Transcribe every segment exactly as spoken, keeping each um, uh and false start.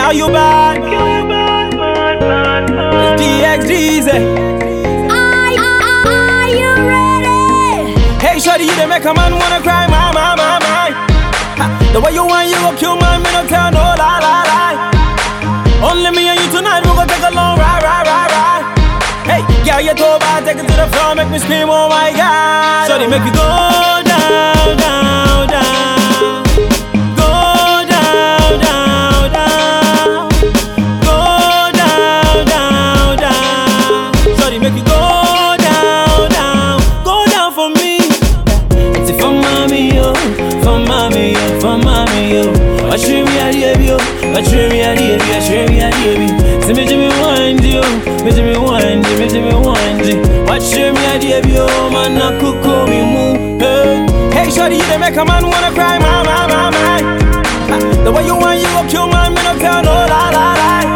Girl, you bad. It's D X D Z. Are, are, are you ready? Hey, shawty, you done make a man wanna cry, my, my, my, my. Ha, the way you want, you gon' kill my me no tell no lie, lie, lie. Only me and you tonight, we gon' take a long ride, ride, ride, ride. Hey, girl, you too bad, take it to the floor, make me scream, oh my God. Shawty, make you go down, down, down. Watch me a debut, watch me a debut, watch me a debut. See me do me wind you, me do me wind you, me do me wind you. Watch me a debut, man a cuckoo me move. Hey, hey, shawty, you done make a man wanna cry, my, my, my, my. The way you want, you gon' kill man, me no tell no lie, lie,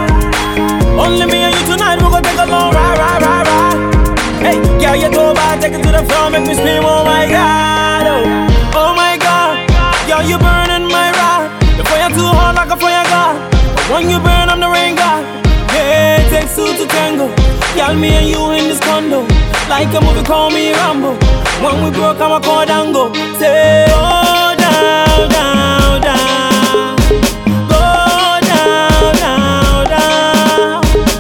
lie. Only me and you tonight, we gon' take a long ride, ride, ride, ride. Hey, girl, you too bad, take it to the floor, make me scream, oh my God, oh, oh my God. Girl, you burning my ride. The fire too hot like a fire god. But when you burn, I'm the rain god. Yeah, it takes two to tango. Y'all, me and you in this condo. Like a movie, call me Rambo. When we broke, I'm a Cordango. Say, go down, down, down. Go down, down, down.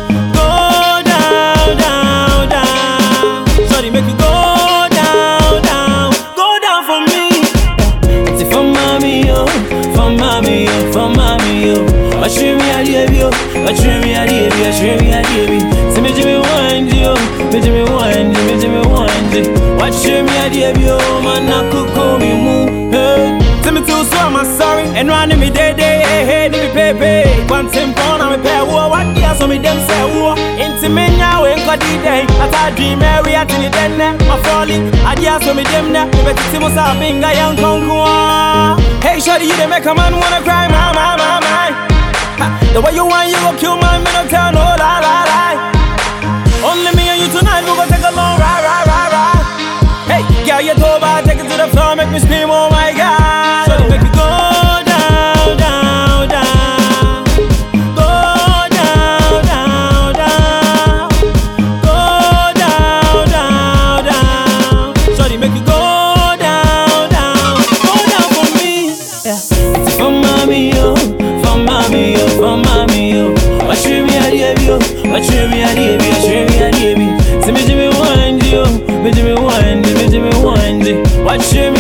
Go down, down, down. Sorry, make you go down, down. Go down for me. It's for mommy, yo. For mommy, yo, for mommy, yo. Watch me a debut, watch me a debut, watch me a debut. See me do me wind you, me do me wind you, me do me wind you. Watch me a debut, man a cuckoo me move. Hey, see me too slow, I'm sorry. And running me day day, hey hey, me pay pay. One simple, I'm a pair. What yeah, so me them say whoa. Into me now, ain't got the day. I thought dream Mary, I tell you then my falling. I yeah, so me them now. Me better see me start being a young conqueror. Hey, shawty, you done make a man wanna cry, my, my, my, my. The way you want, you gon' kill my me no tell no lie, lie, lie. Only me and you tonight, we gon' take a long ride, ride, ride, ride. Hey, girl, you too bad, take it to the floor, make me scream, oh my God. Shawty, make you go down, down, down. Go down, down, down. Go down, down, down. Shawty, make you go down, down. Go down for me. Yeah. It's for mommy, yo. For mommy, yo. For mommy, yo. Watch me a debut, watch me a debut, watch me a debut. See me do me wind you, me do me wind you, me do me wind you. Watch me